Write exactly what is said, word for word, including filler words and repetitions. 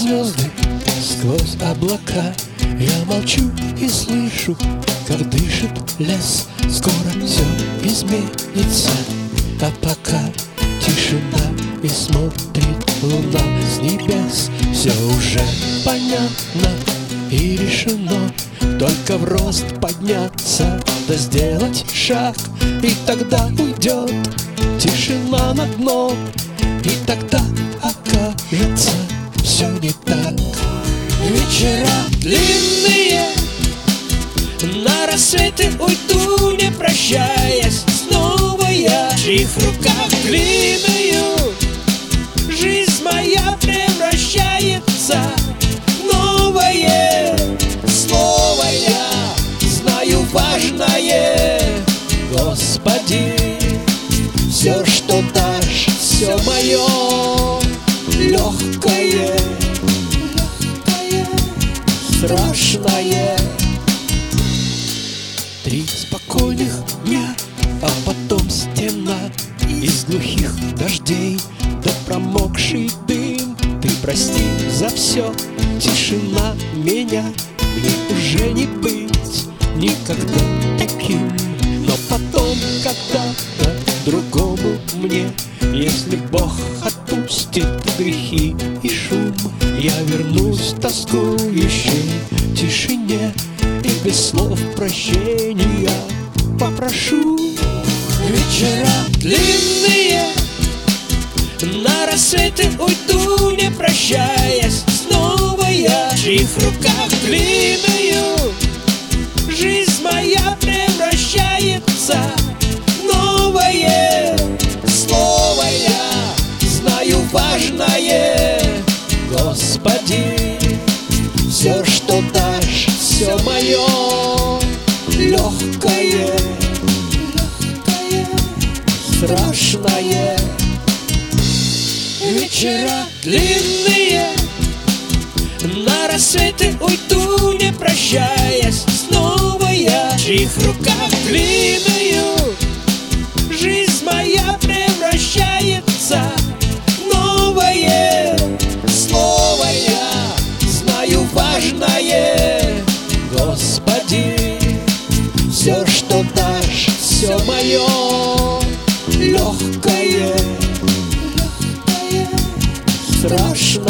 звезды сквозь облака. Я молчу и слышу, как дышит лес. Скоро все изменится, а пока тишина и смотрит луна с небес. Все уже понятно и решено, только в рост подняться, да сделать шаг, и тогда уйдет тишина на дно, и тогда окажется все не так. Вечера длинные, на рассветы уйду, не прощаясь. Снова я в чьих руках длинную жизнь моя превращается в новое. Слово я знаю важное, Господи, все, что дашь, все мое легкое, легкое, страшное. Три спокойных дня, а потом стена из глухих дождей да промокший дым. Ты прости за все, тишина меня, мне уже не быть никогда таким. Но потом когда-то другому мне, если Бог отпустит грехи и шум, я вернусь тоскующей тишине и без слов прощения попрошу. Вечера длинные, на рассветы уйду, не прощаясь. Снова я в чьих руках длинную жизнь моя превращается в новое. Слово я знаю важное, Господи, все, что дашь, все мое легкое, легкое, страшное. Вечера длинные, на рассветы уйду, не прощаясь. Снова я в чьих руках длинную жизнь моя превращается в новое. Слово я знаю важное, Господи, все, что дашь, все мое легкое, легкое, страшное.